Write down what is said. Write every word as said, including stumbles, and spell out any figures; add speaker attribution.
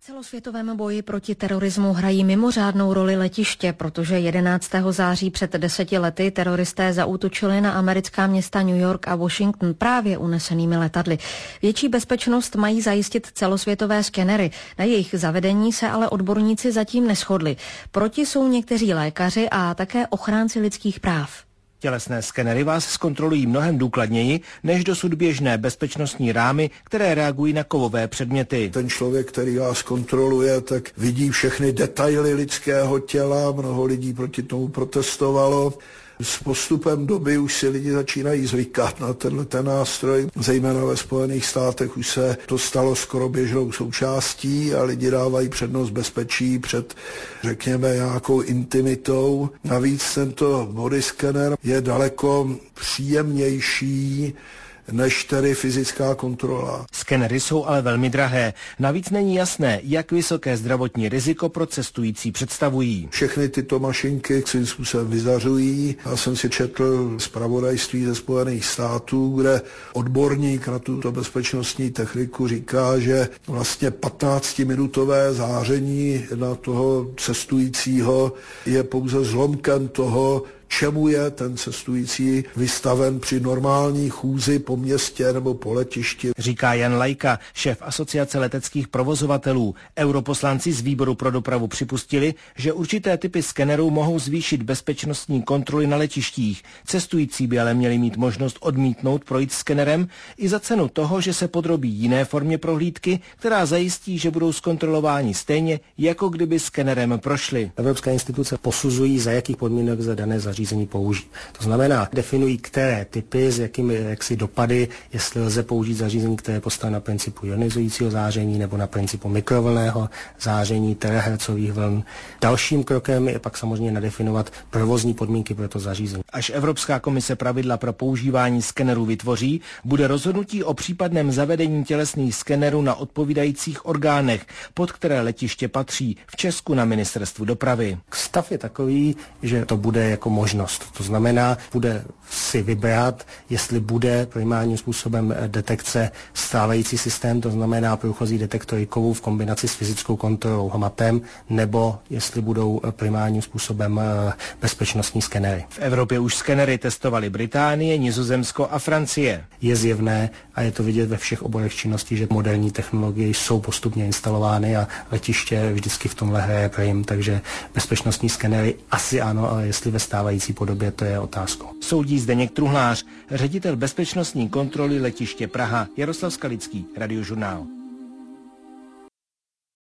Speaker 1: celosvětovém boji proti terorismu hrají mimořádnou roli letiště, protože jedenáctého září před deseti lety teroristé zaútočili na americká města New York a Washington právě unesenými letadly. Větší bezpečnost mají zajistit celosvětové skenery. Na jejich zavedení se ale odborníci zatím neshodli. Proti jsou někteří lékaři a také ochránci lidských práv.
Speaker 2: Tělesné skenery vás zkontrolují mnohem důkladněji než dosud běžné bezpečnostní rámy, které reagují na kovové předměty.
Speaker 3: Ten člověk, který vás kontroluje, tak vidí všechny detaily lidského těla, mnoho lidí proti tomu protestovalo. S postupem doby už si lidi začínají zvykat na tenhle ten nástroj. Zejména ve Spojených státech už se to stalo skoro běžnou součástí a lidi dávají přednost bezpečí před, řekněme, nějakou intimitou. Navíc tento body scanner je daleko příjemnější než tedy fyzická kontrola.
Speaker 2: Skenery jsou ale velmi drahé. Navíc není jasné, jak vysoké zdravotní riziko pro cestující představují.
Speaker 3: Všechny tyto mašinky svým způsobem vyzařují. Já jsem si četl zpravodajství ze Spojených států, kde odborník na tuto bezpečnostní techniku říká, že vlastně patnáctiminutové záření na toho cestujícího je pouze zlomkem toho, čemu je ten cestující vystaven při normální chůzi po městě nebo po letišti.
Speaker 2: Říká Jan Lajka, šéf Asociace leteckých provozovatelů. Europoslanci z výboru pro dopravu připustili, že určité typy skenerů mohou zvýšit bezpečnostní kontroly na letištích. Cestující by ale měli mít možnost odmítnout projít skenerem i za cenu toho, že se podrobí jiné formě prohlídky, která zajistí, že budou zkontrolováni stejně, jako kdyby skenerem prošli.
Speaker 4: Evropské instituce posuzují, za jakých podmínek za dané zařízení zařízení použít. To znamená, definují, které typy, s jakými jaksi dopady, jestli lze použít zařízení, které je postaveno na principu ionizujícího záření nebo na principu mikrovlnného záření, terahertzových vln. Dalším krokem je pak samozřejmě nadefinovat provozní podmínky pro to zařízení.
Speaker 2: Až Evropská komise pravidla pro používání skenerů vytvoří, bude rozhodnutí o případném zavedení tělesných skenerů na odpovídajících orgánech, pod které letiště patří, v Česku na ministerstvu dopravy.
Speaker 4: Stav je takový, že to bude jako možnost. To znamená, bude si vybrat, jestli bude primárním způsobem detekce stávající systém, to znamená průchozí detektory kovů v kombinaci s fyzickou kontrolou hmatem, nebo jestli budou primárním způsobem bezpečnostní skenery.
Speaker 2: V Evropě už skenery testovaly Británie, Nizozemsko a Francie.
Speaker 4: Je zjevné, a je to vidět ve všech oborech činnosti, že moderní technologie jsou postupně instalovány a letiště vždycky v tomhle hraje prim, takže bezpečnostní skenery asi ano, ale jestli ve stávající podobě, to je otázkou.
Speaker 2: Soudí Zdeněk Truhlář, ředitel bezpečnostní kontroly letiště Praha. Jaroslav Skalický, Radiožurnál.